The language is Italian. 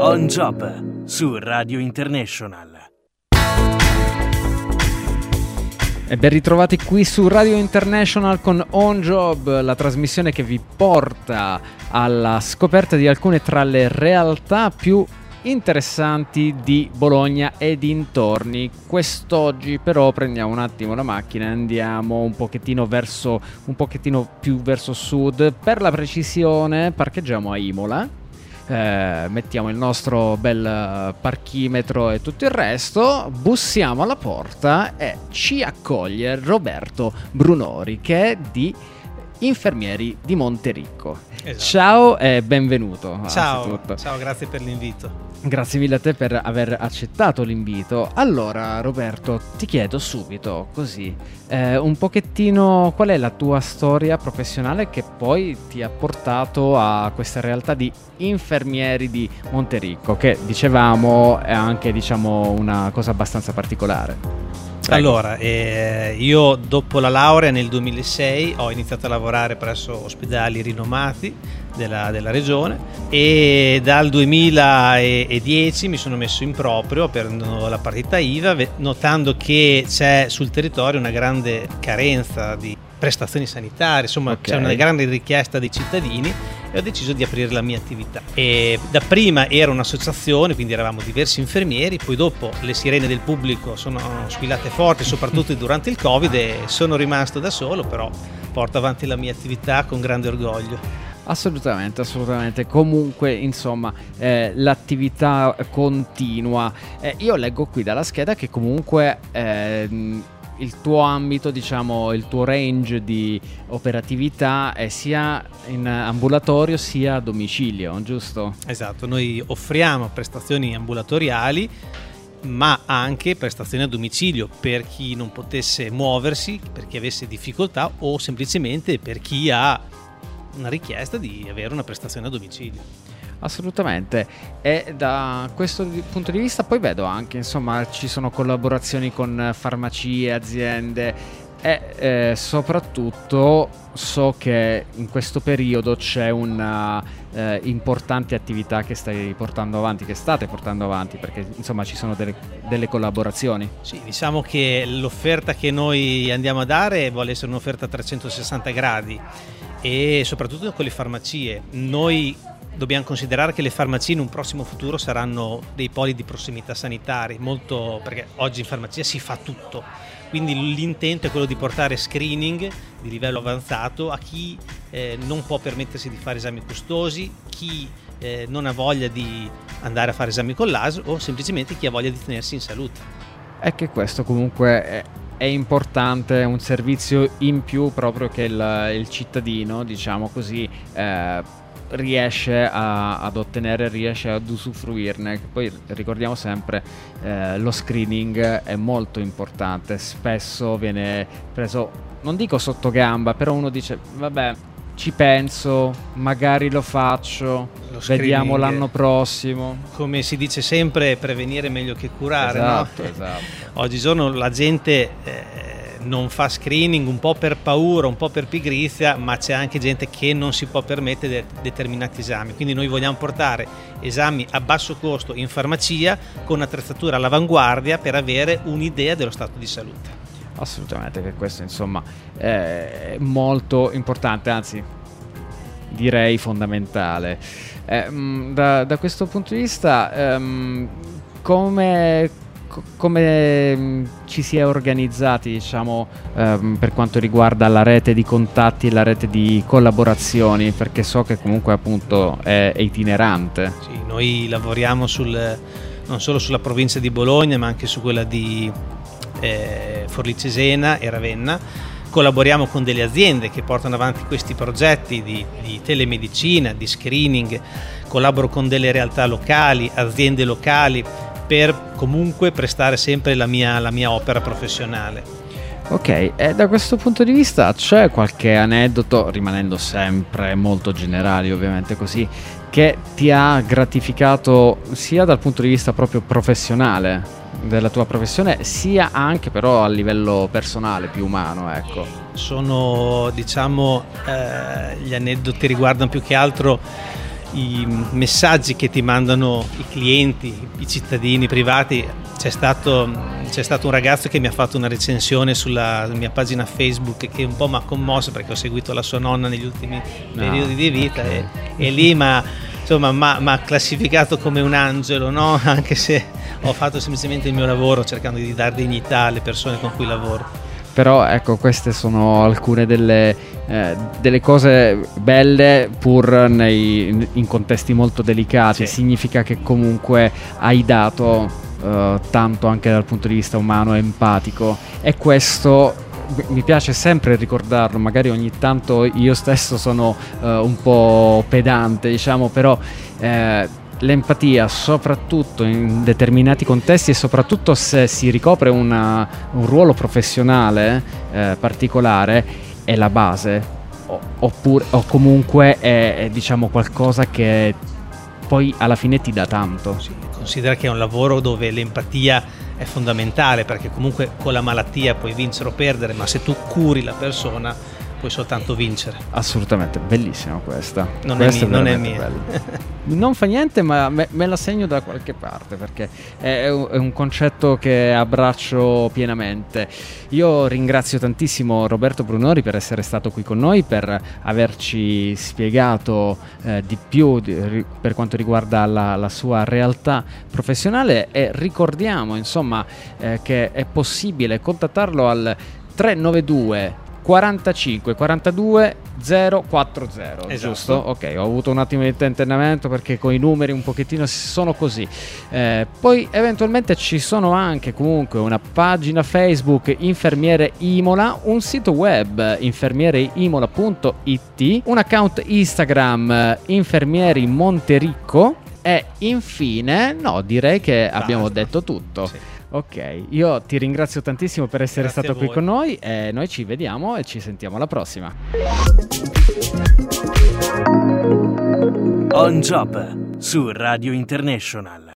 On Job su Radio International. E ben ritrovati qui su Radio International con On Job, la trasmissione che vi porta alla scoperta di alcune tra le realtà più interessanti di Bologna e dintorni. Quest'oggi però prendiamo un attimo la macchina e andiamo un pochettino più verso sud. Per la precisione parcheggiamo a Imola. Mettiamo il nostro bel parchimetro e tutto il resto, bussiamo alla porta e ci accoglie Roberto Brunori, che è di Infermieri di Montericco. Esatto. Ciao e benvenuto. Ciao, grazie per l'invito. Grazie mille a te per aver accettato l'invito. Allora Roberto, ti chiedo subito così un pochettino qual è la tua storia professionale che poi ti ha portato a questa realtà di Infermieri di Montericco, che dicevamo è anche una cosa abbastanza particolare. Prego. Allora, io dopo la laurea nel 2006 ho iniziato a lavorare presso ospedali rinomati della regione e dal 2010 mi sono messo in proprio aprendo la partita IVA, notando che c'è sul territorio una grande carenza di prestazioni sanitarie, insomma okay. C'è una grande richiesta dei cittadini e ho deciso di aprire la mia attività. E da era un'associazione, quindi eravamo diversi infermieri, poi dopo le sirene del pubblico sono squillate forti, soprattutto durante il Covid, e sono rimasto da solo, però porto avanti la mia attività con grande orgoglio. Assolutamente. Comunque, insomma, l'attività continua. Io leggo qui dalla scheda che comunque il tuo ambito, il tuo range di operatività è sia in ambulatorio sia a domicilio, giusto? Esatto, noi offriamo prestazioni ambulatoriali ma anche prestazioni a domicilio per chi non potesse muoversi, per chi avesse difficoltà o semplicemente per chi ha una richiesta di avere una prestazione a domicilio. Assolutamente, e da questo punto di vista poi vedo anche ci sono collaborazioni con farmacie, aziende e soprattutto so che in questo periodo c'è una importante attività che state portando avanti, perché ci sono delle collaborazioni. Sì, diciamo che l'offerta che noi andiamo a dare vuole essere un'offerta a 360 gradi e soprattutto con le farmacie. Noi dobbiamo considerare che le farmacie in un prossimo futuro saranno dei poli di prossimità sanitari, perché oggi in farmacia si fa tutto, quindi l'intento è quello di portare screening di livello avanzato a chi non può permettersi di fare esami costosi, chi non ha voglia di andare a fare esami con l'ASL o semplicemente chi ha voglia di tenersi in salute. È che questo comunque è importante, è un servizio in più proprio che il cittadino, riesce ad ottenere, riesce ad usufruirne. Poi ricordiamo sempre lo screening è molto importante, spesso viene preso, non dico sotto gamba, però uno dice vabbè, ci penso, magari lo faccio, vediamo l'anno prossimo. Come si dice sempre, prevenire è meglio che curare. Esatto. Oggigiorno la gente non fa screening un po' per paura, un po' per pigrizia, ma c'è anche gente che non si può permettere determinati esami, quindi noi vogliamo portare esami a basso costo in farmacia con attrezzatura all'avanguardia per avere un'idea dello stato di salute. Assolutamente, che questo è molto importante, anzi direi fondamentale. Da questo punto di vista come ci si è organizzati per quanto riguarda la rete di contatti e la rete di collaborazioni, perché so che comunque appunto è itinerante. Sì, noi lavoriamo non solo sulla provincia di Bologna ma anche su quella di Forlì Cesena e Ravenna. Collaboriamo con delle aziende che portano avanti questi progetti di telemedicina, di screening, collaboro con delle realtà locali, aziende locali, per comunque prestare sempre la mia opera professionale. Ok, e da questo punto di vista c'è qualche aneddoto, rimanendo sempre molto generali ovviamente così, che ti ha gratificato sia dal punto di vista proprio professionale della tua professione, sia anche però a livello personale, più umano, ecco? Sono, gli aneddoti riguardano più che altro i messaggi che ti mandano i clienti, i cittadini privati. C'è stato un ragazzo che mi ha fatto una recensione sulla mia pagina Facebook che un po' mi ha commosso, perché ho seguito la sua nonna negli ultimi periodi di vita, e lì m'ha classificato come un angelo, no? Anche se ho fatto semplicemente il mio lavoro cercando di dare dignità alle persone con cui lavoro. Però ecco, queste sono alcune delle cose belle, pur in contesti molto delicati. Sì. Significa che comunque hai dato tanto anche dal punto di vista umano e empatico, e questo mi piace sempre ricordarlo. Magari ogni tanto io stesso sono un po' pedante, diciamo, però l'empatia, soprattutto in determinati contesti, e soprattutto se si ricopre un ruolo professionale particolare, è la base, o comunque è diciamo qualcosa che poi alla fine ti dà tanto. Sì, considera che è un lavoro dove l'empatia è fondamentale, perché comunque con la malattia puoi vincere o perdere, ma se tu curi la persona puoi soltanto vincere. Assolutamente, bellissima questa. Non è mia. Non fa niente, ma me la segno da qualche parte, perché è un concetto che abbraccio pienamente. Io ringrazio tantissimo Roberto Brunori per essere stato qui con noi, per averci spiegato di più per quanto riguarda la sua realtà professionale, e ricordiamo insomma che è possibile contattarlo al 392 45 42 040. Esatto. Giusto? Ok, ho avuto un attimo di tentennamento perché con i numeri un pochettino sono così. Poi eventualmente ci sono anche comunque una pagina Facebook Infermiere Imola, un sito web infermiereimola.it, un account Instagram Infermieri Montericco, e infine direi che abbiamo detto tutto. Sì. Ok, io ti ringrazio tantissimo per essere Grazie stato a qui con noi, e noi ci vediamo e ci sentiamo alla prossima. On Job su Radio International.